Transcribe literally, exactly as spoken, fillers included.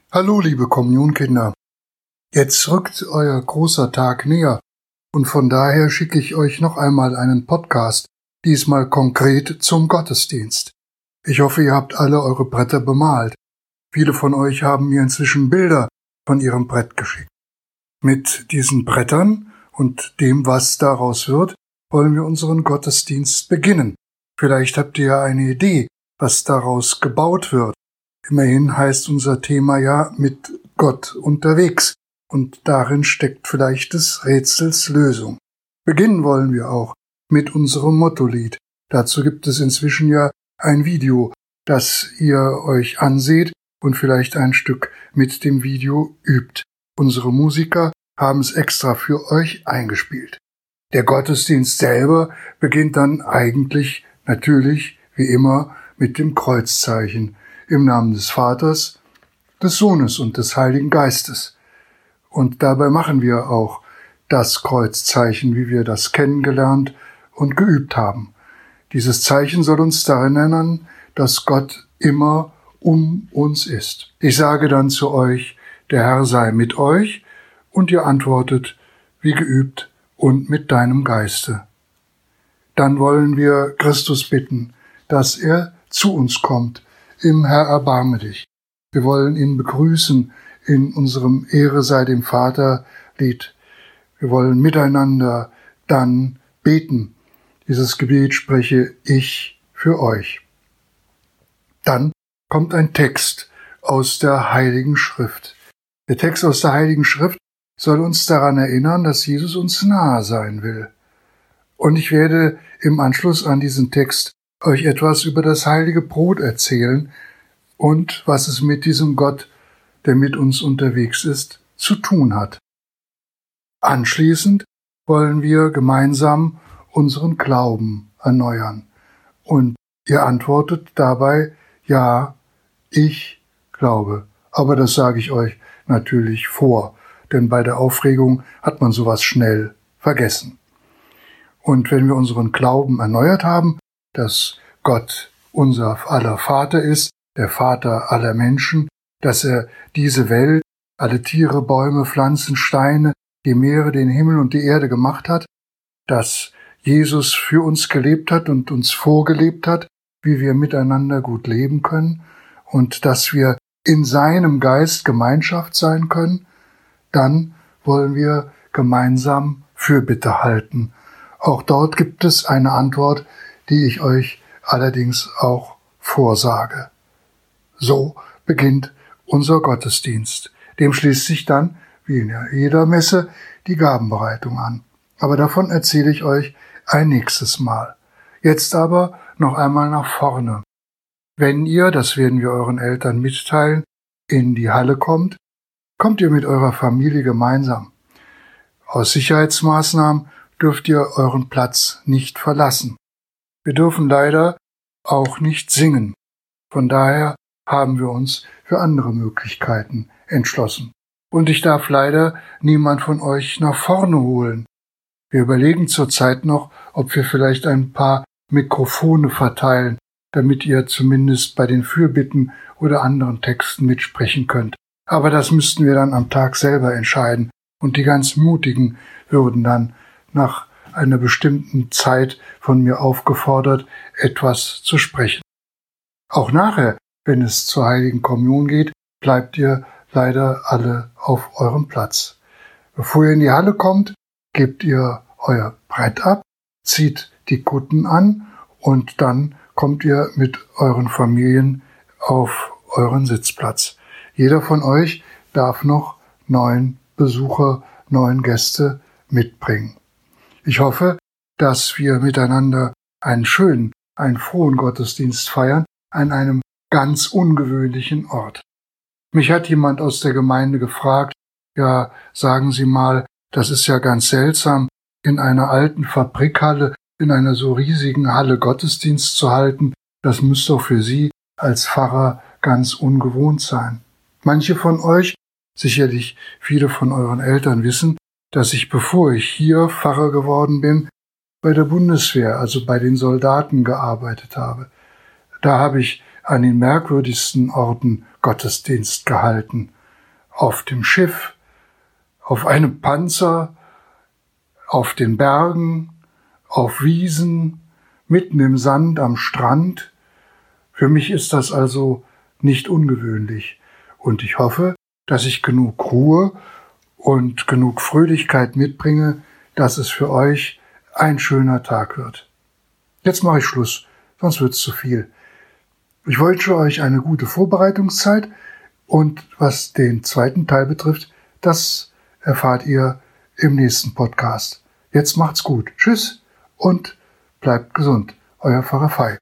Hallo, liebe Kommunionkinder. Jetzt rückt euer großer Tag näher und von daher schicke ich euch noch einmal einen Podcast, diesmal konkret zum Gottesdienst. Ich hoffe, ihr habt alle eure Bretter bemalt. Viele von euch haben mir inzwischen Bilder von ihrem Brett geschickt. Mit diesen Brettern und dem, was daraus wird, wollen wir unseren Gottesdienst beginnen. Vielleicht habt ihr ja eine Idee, was daraus gebaut wird. Immerhin heißt unser Thema ja mit Gott unterwegs und darin steckt vielleicht des Rätsels Lösung. Beginnen wollen wir auch mit unserem Mottolied. Dazu gibt es inzwischen ja ein Video, das ihr euch anseht und vielleicht ein Stück mit dem Video übt. Unsere Musiker haben es extra für euch eingespielt. Der Gottesdienst selber beginnt dann eigentlich natürlich wie immer mit dem Kreuzzeichen. Im Namen des Vaters, des Sohnes und des Heiligen Geistes. Und dabei machen wir auch das Kreuzzeichen, wie wir das kennengelernt und geübt haben. Dieses Zeichen soll uns daran erinnern, dass Gott immer um uns ist. Ich sage dann zu euch, der Herr sei mit euch, und ihr antwortet, wie geübt, und mit deinem Geiste. Dann wollen wir Christus bitten, dass er zu uns kommt, im Herr erbarme dich. Wir wollen ihn begrüßen in unserem Ehre sei dem Vater Lied. Wir wollen miteinander dann beten. Dieses Gebet spreche ich für euch. Dann kommt ein Text aus der Heiligen Schrift. Der Text aus der Heiligen Schrift soll uns daran erinnern, dass Jesus uns nahe sein will. Und ich werde im Anschluss an diesen Text euch etwas über das heilige Brot erzählen und was es mit diesem Gott, der mit uns unterwegs ist, zu tun hat. Anschließend wollen wir gemeinsam unseren Glauben erneuern. Und ihr antwortet dabei, ja, ich glaube. Aber das sage ich euch natürlich vor, denn bei der Aufregung hat man sowas schnell vergessen. Und wenn wir unseren Glauben erneuert haben, dass Gott unser aller Vater ist, der Vater aller Menschen, dass er diese Welt, alle Tiere, Bäume, Pflanzen, Steine, die Meere, den Himmel und die Erde gemacht hat, dass Jesus für uns gelebt hat und uns vorgelebt hat, wie wir miteinander gut leben können und dass wir in seinem Geist Gemeinschaft sein können, dann wollen wir gemeinsam Fürbitte halten. Auch dort gibt es eine Antwort, die ich euch allerdings auch vorsage. So beginnt unser Gottesdienst. Dem schließt sich dann, wie in jeder Messe, die Gabenbereitung an. Aber davon erzähle ich euch ein nächstes Mal. Jetzt aber noch einmal nach vorne. Wenn ihr, das werden wir euren Eltern mitteilen, in die Halle kommt, kommt ihr mit eurer Familie gemeinsam. Aus Sicherheitsmaßnahmen dürft ihr euren Platz nicht verlassen. Wir dürfen leider auch nicht singen. Von daher haben wir uns für andere Möglichkeiten entschlossen. Und ich darf leider niemand von euch nach vorne holen. Wir überlegen zurzeit noch, ob wir vielleicht ein paar Mikrofone verteilen, damit ihr zumindest bei den Fürbitten oder anderen Texten mitsprechen könnt. Aber das müssten wir dann am Tag selber entscheiden. Und die ganz Mutigen würden dann nach einer bestimmten Zeit von mir aufgefordert, etwas zu sprechen. Auch nachher, wenn es zur Heiligen Kommunion geht, bleibt ihr leider alle auf eurem Platz. Bevor ihr in die Halle kommt, gebt ihr euer Brett ab, zieht die Kutten an und dann kommt ihr mit euren Familien auf euren Sitzplatz. Jeder von euch darf noch neun Besucher, neun Gäste mitbringen. Ich hoffe, dass wir miteinander einen schönen, einen frohen Gottesdienst feiern an einem ganz ungewöhnlichen Ort. Mich hat jemand aus der Gemeinde gefragt, ja, sagen Sie mal, das ist ja ganz seltsam, in einer alten Fabrikhalle, in einer so riesigen Halle Gottesdienst zu halten, das muss doch für Sie als Pfarrer ganz ungewohnt sein. Manche von euch, sicherlich viele von euren Eltern wissen, dass ich, bevor ich hier Pfarrer geworden bin, bei der Bundeswehr, also bei den Soldaten gearbeitet habe. Da habe ich an den merkwürdigsten Orten Gottesdienst gehalten. auf dem Schiff, auf einem Panzer, auf den Bergen, auf Wiesen, mitten im Sand am Strand. Für mich ist das also nicht ungewöhnlich. Und ich hoffe, dass ich genug Ruhe und genug Fröhlichkeit mitbringe, dass es für euch ein schöner Tag wird. Jetzt mache ich Schluss, sonst wird's zu viel. Ich wünsche euch eine gute Vorbereitungszeit und was den zweiten Teil betrifft, das erfahrt ihr im nächsten Podcast. Jetzt macht's gut. Tschüss und bleibt gesund. Euer Pfarrer Fei.